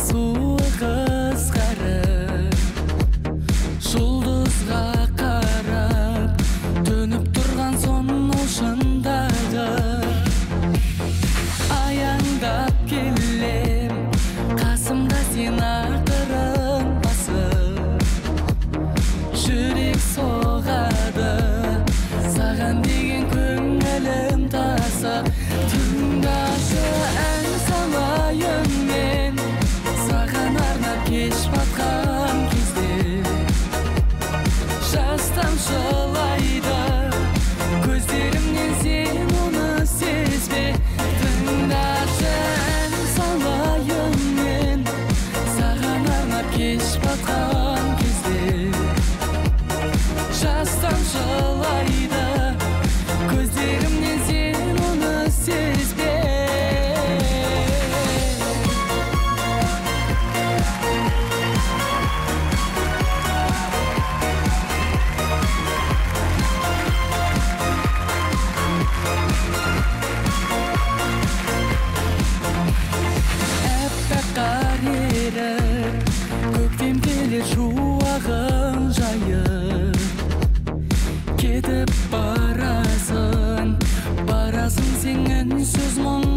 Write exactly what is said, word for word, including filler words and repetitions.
суы қысқарып, жұлдызға қарап төніп тұрған сонау шындағы аяңдап келем, қасымда сен ақырын басып, жүрек соғады саған деген көңілім тасып. Тыңдашы ән салайын мен саған арнап кеш батқан кезде, жас тамшылайды көздерімнен, сен оны сезбе. Тыңдашы ән салайын мен саған арнап кеш батқан кезде, жас тамшылайды көздерімнен, сен оны сезбе. Әппақ қар еріп, көктем келер шуағын жайып, кетіп барасың, барасың сен үнсіз мұң